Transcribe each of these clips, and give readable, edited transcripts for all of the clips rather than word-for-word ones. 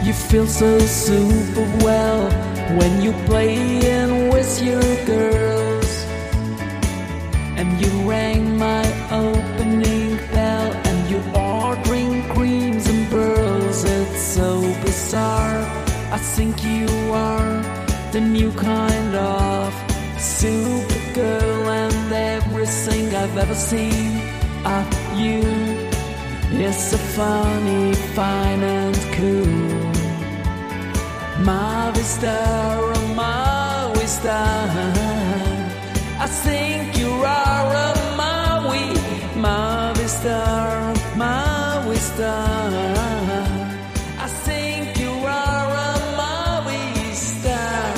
You feel so super well when you playing with your girls. And you rang my opening bell, and you ordering creams and pearls. It's so bizarre. I think you are the new kind of Supergirl, and everything I've ever seen of you is so funny, fine and cool. Movie star, a movie star. I think you are a movie star, movie star. I think you are a movie star.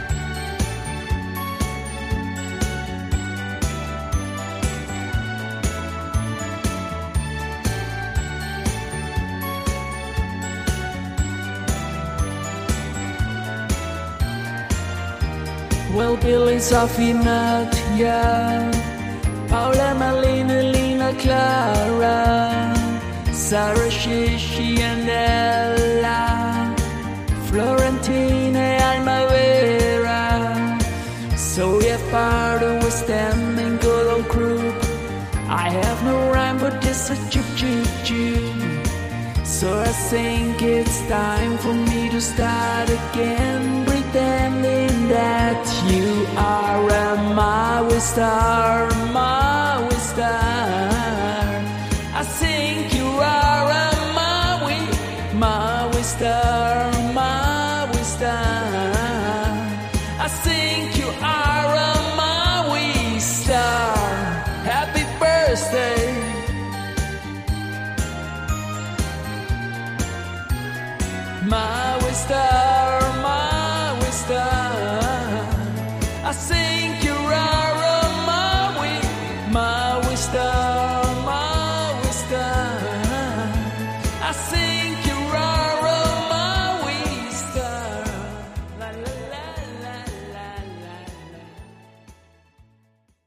Well, Billy, Sophie, Nadia, Paula, Marlene, Lena, Clara, Sarah, Shishi, and Ella, Florentina, Alma Vera. So we have parted with them in good old group. I have no rhyme, but just a choo choo choo. So I think it's time for me to start again, pretending that you are a movie star, movie star. I think you are.